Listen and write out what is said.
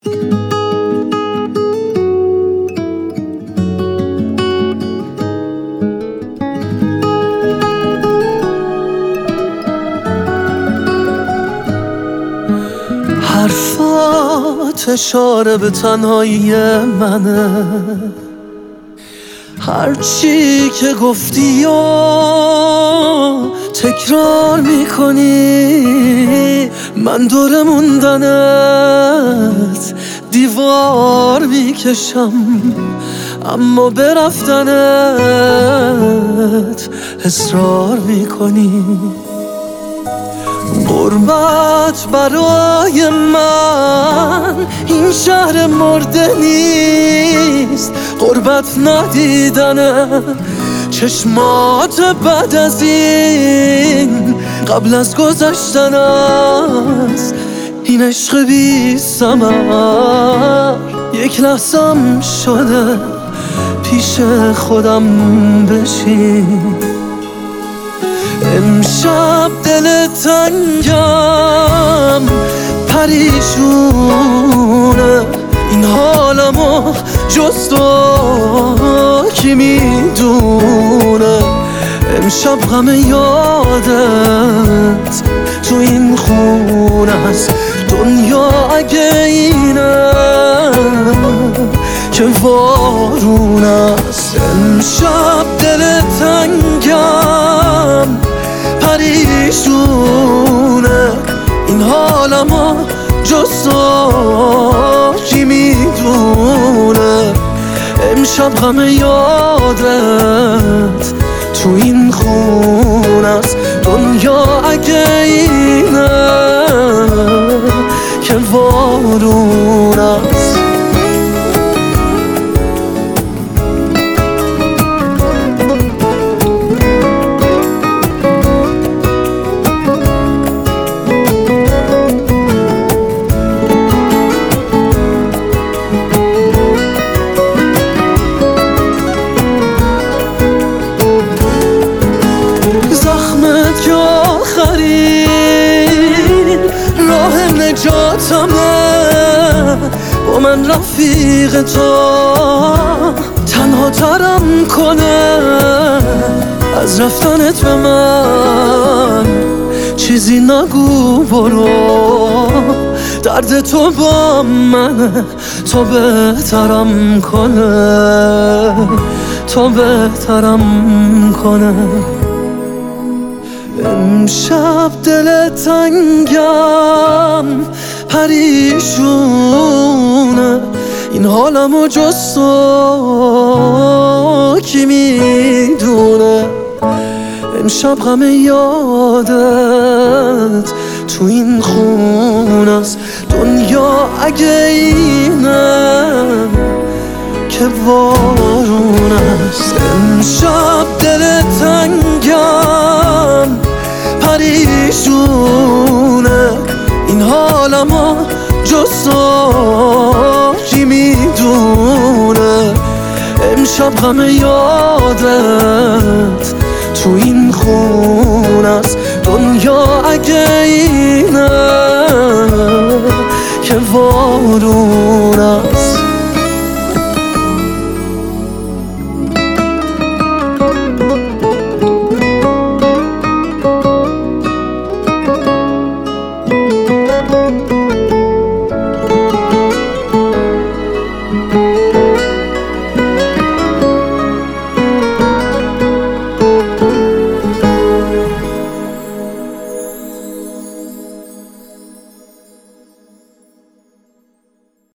حرفات اشاره به تنهایی منه، هرچی که گفتی و تکرار میکنی، من دور موندنت دیوار میکشم، اما به رفتنت اصرار میکنی. غربت برای من این شهر مرده نیست، غربت ندیدن چشمات بعد از این، قبل از گذشتن از این عشق بی ثمر. یک لحظم شده پیش خودم بشین، امشب دل تنگم پریشونه، این حالمو جز تو کی میدونه. امشب غم یادت تو این خونه است، دنیا اگه اینه که وارون است. امشب دل تنگم پریشونه، این حالمو جز تو کی میدونه. امشب غم یادت تو این خونه است، دنیا اگه اینه که وارون است. راه نجاتمه، با من رفیق تو تنها ترم کنه. از رفتنت به من چیزی نگو، برو درد تو با من تو بهترم کنه، تو بهترم کنه. امشب دل تنگم پریشونه، این حالمو جز تو کی میدونه. امشب غم یادت تو این خونه است، دنیا اگه اینه که وارون است. امشب دل تنگم پریشونه، این حالمو جز تو کی میدونه. امشب غم یادت تو این خونه است، دنیا اگه اینه که وارون است.